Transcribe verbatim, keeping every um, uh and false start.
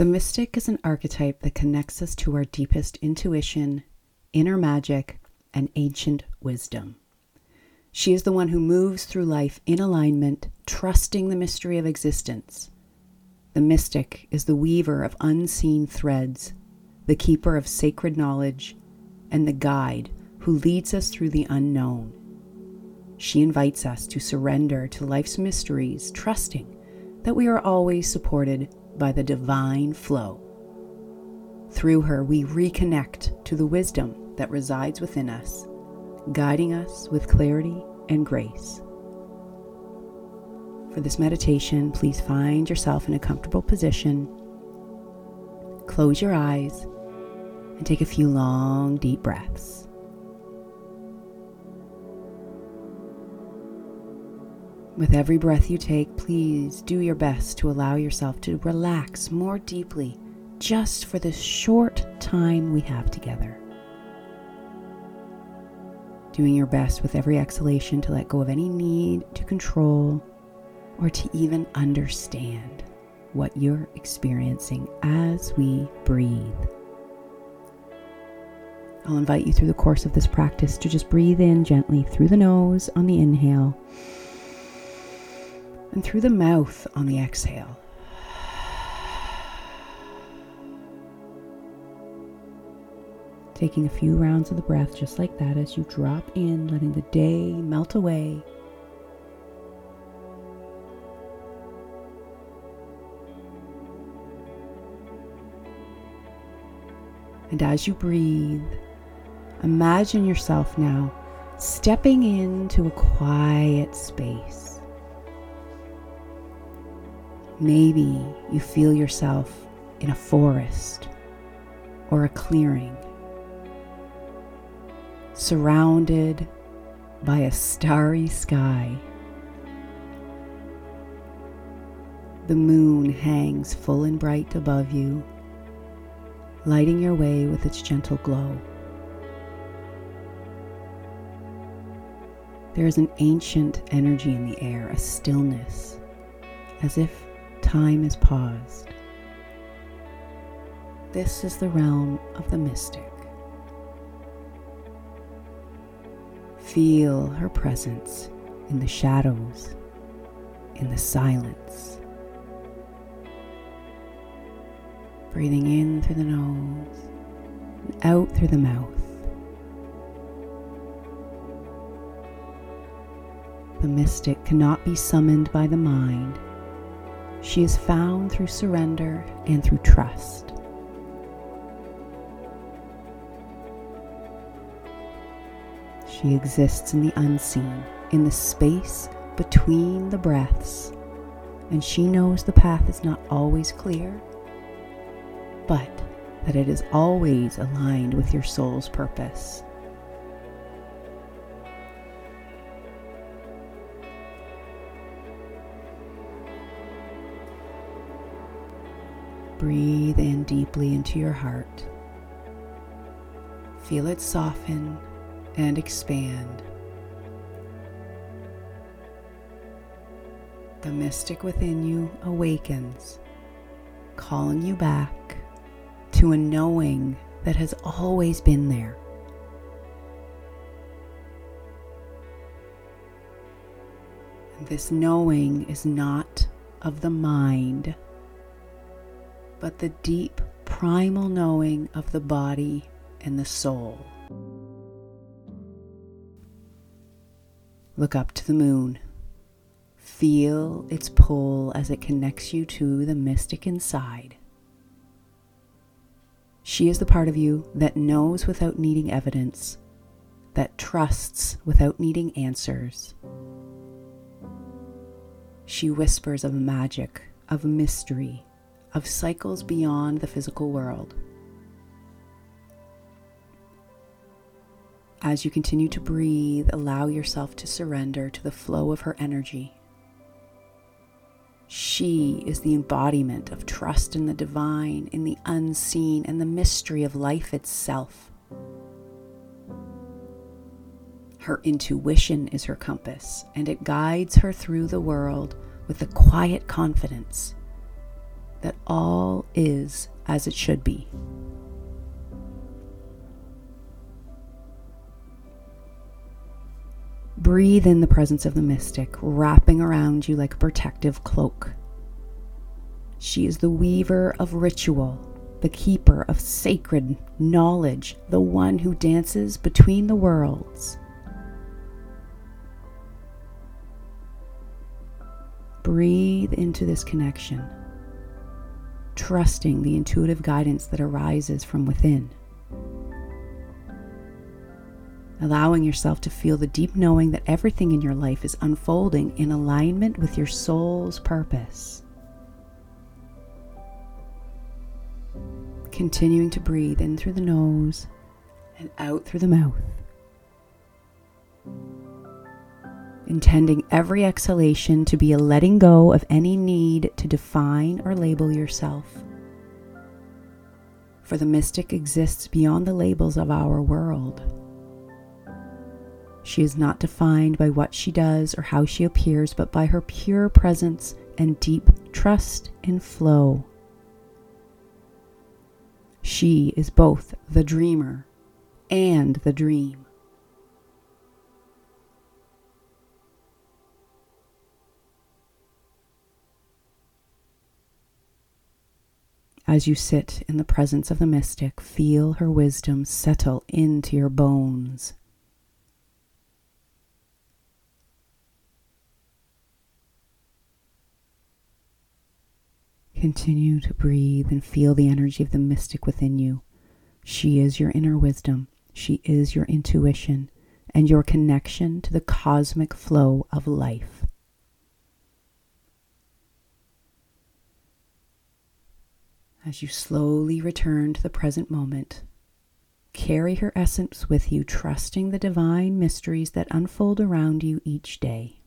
The mystic is an archetype that connects us to our deepest intuition, inner magic, and ancient wisdom. She is the one who moves through life in alignment, trusting the mystery of existence. The mystic is the weaver of unseen threads, the keeper of sacred knowledge, and the guide who leads us through the unknown. She invites us to surrender to life's mysteries, trusting that we are always supported by the divine flow. Through her, we reconnect to the wisdom that resides within us, guiding us with clarity and grace. For this meditation, please find yourself in a comfortable position. Close your eyes and take a few long, deep breaths. With every breath you take, please do your best to allow yourself to relax more deeply just for this short time we have together. Doing your best with every exhalation to let go of any need to control or to even understand what you're experiencing as we breathe. I'll invite you through the course of this practice to just breathe in gently through the nose on the inhale and through the mouth on the exhale. Taking a few rounds of the breath just like that as you drop in, letting the day melt away. And as you breathe, imagine yourself now stepping into a quiet space. Maybe you feel yourself in a forest or a clearing, surrounded by a starry sky. The moon hangs full and bright above you, lighting your way with its gentle glow. There is an ancient energy in the air, a stillness, as if time is paused. This is the realm of the mystic. Feel her presence in the shadows, in the silence. Breathing in through the nose and out through the mouth. The mystic cannot be summoned by the mind. She is found through surrender and through trust. She exists in the unseen, in the space between the breaths, and she knows the path is not always clear, but that it is always aligned with your soul's purpose. Breathe in deeply into your heart. Feel it soften and expand. The mystic within you awakens, calling you back to a knowing that has always been there. And this knowing is not of the mind, but the deep primal knowing of the body and the soul. Look up to the moon. Feel its pull as it connects you to the mystic inside. She is the part of you that knows without needing evidence, that trusts without needing answers. She whispers of magic, of mystery, of cycles beyond the physical world. As you continue to breathe, allow yourself to surrender to the flow of her energy. She is the embodiment of trust in the divine, in the unseen, and the mystery of life itself. Her intuition is her compass, and it guides her through the world with a quiet confidence that all is as it should be. Breathe in the presence of the mystic, wrapping around you like a protective cloak. She is the weaver of ritual, the keeper of sacred knowledge, the one who dances between the worlds. Breathe into this connection, trusting the intuitive guidance that arises from within. Allowing yourself to feel the deep knowing that everything in your life is unfolding in alignment with your soul's purpose. Continuing to breathe in through the nose and out through the mouth. Intending every exhalation to be a letting go of any need to define or label yourself. For the mystic exists beyond the labels of our world. She is not defined by what she does or how she appears, but by her pure presence and deep trust and flow. She is both the dreamer and the dream. As you sit in the presence of the mystic, feel her wisdom settle into your bones. Continue to breathe and feel the energy of the mystic within you. She is your inner wisdom. She is your intuition and your connection to the cosmic flow of life. As you slowly return to the present moment, carry her essence with you, trusting the divine mysteries that unfold around you each day.